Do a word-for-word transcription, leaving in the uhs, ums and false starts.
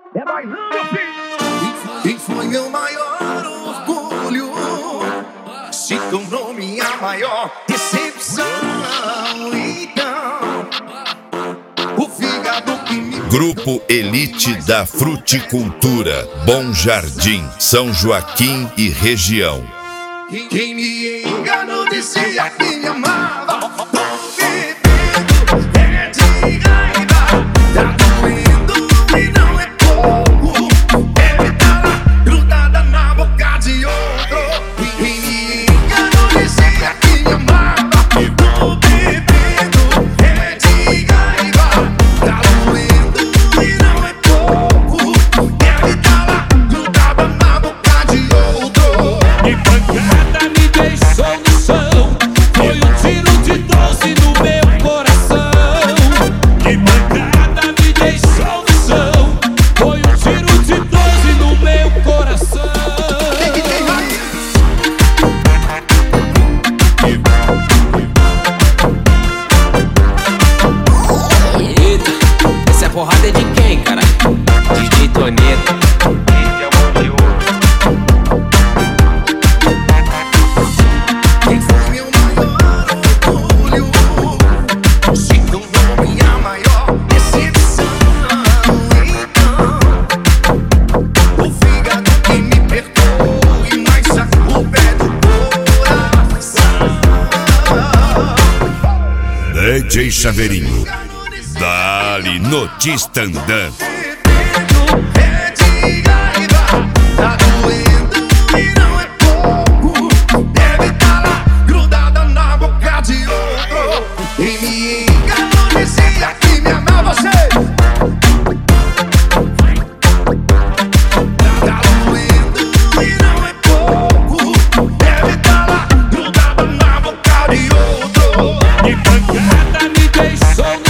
É bailando, filho. Quem foi meu maior orgulho se tornou minha maior decepção. Então, o fígado que me... Grupo Elite da Fruticultura, Bom Jardim, São Joaquim e região. Quem me enganou dizia que me amava. Porrada é de quem, cara? D J Toneto. Esse é o bom de ouro. Quem foi meu maior orgulho se tornou minha maior decepção. Então, o fígado que me perdoe, mas a culpa é do coração. D J Chaveirinho, dali no Tistandã. Tá doendo e não é pouco. Deve tá lá grudada na boca de outro. E me enganou, dizia que me amava. Você tá doendo e não é pouco. Deve tá lá grudada na boca de outro. E pancada me deixou